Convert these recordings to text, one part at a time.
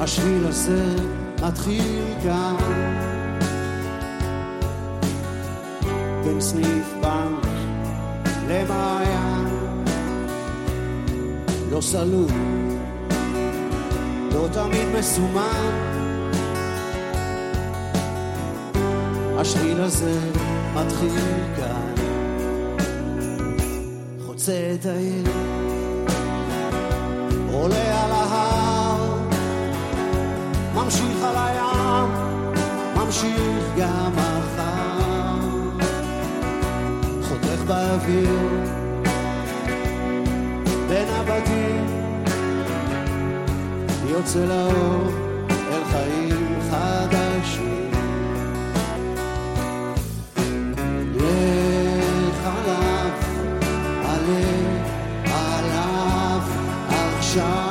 השביל הזה מתחיל כאן בין סניף בנק למעיין, לא סלול, לא תמיד מסומן. השביל הזה מתחיל כאן, חוצה את העיר, עולה על ההר, ממשיך על הים, ממשיך גם מחר, חותך באוויר בין הבתים, יוצא לאור אל חיים חדשים. לך עליו, עלה עליו עכשיו,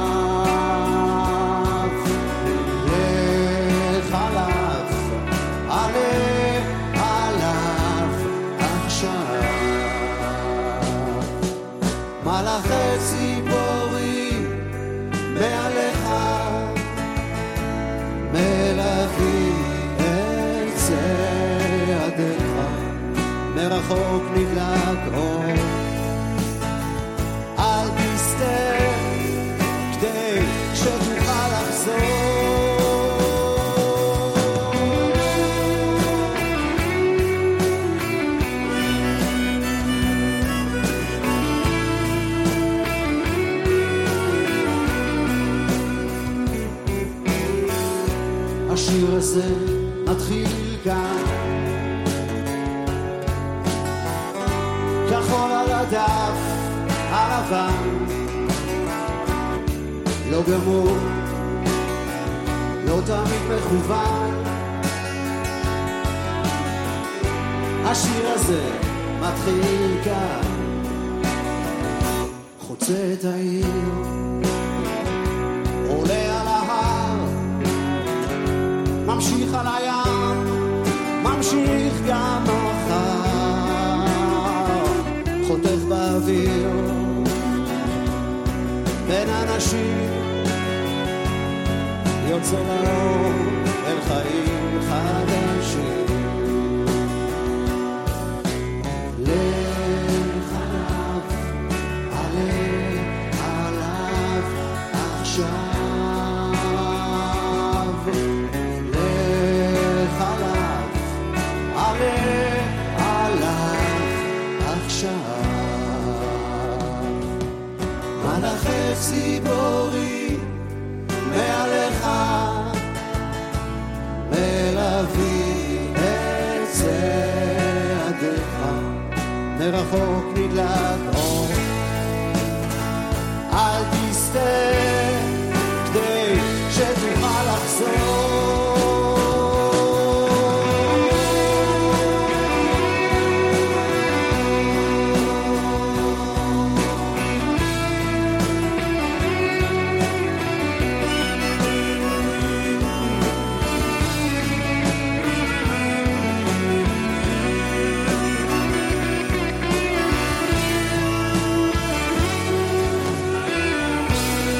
מלאכי ציפורים מעליך מלווים את צעדיך, מרחוק נדלק אור, אל תסתה כדי שתוכל לחזור. השיר הזה מתחיל כאן, כחול על הדף הלבן, לא גמור, לא תמיד מכוון. השיר הזה מתחיל כאן, חוצה את העיר, עולה על ההר, ממשיך על הים, ממשיך גם מחר, חותך באוויר בין אנשים, יוצא לאור אל חיים חדשים. לך עליו, עלה עליו עכשיו, מלאכי ציפורים מעליך מלווים את צעדיך, מרחוק נדלק אור, אל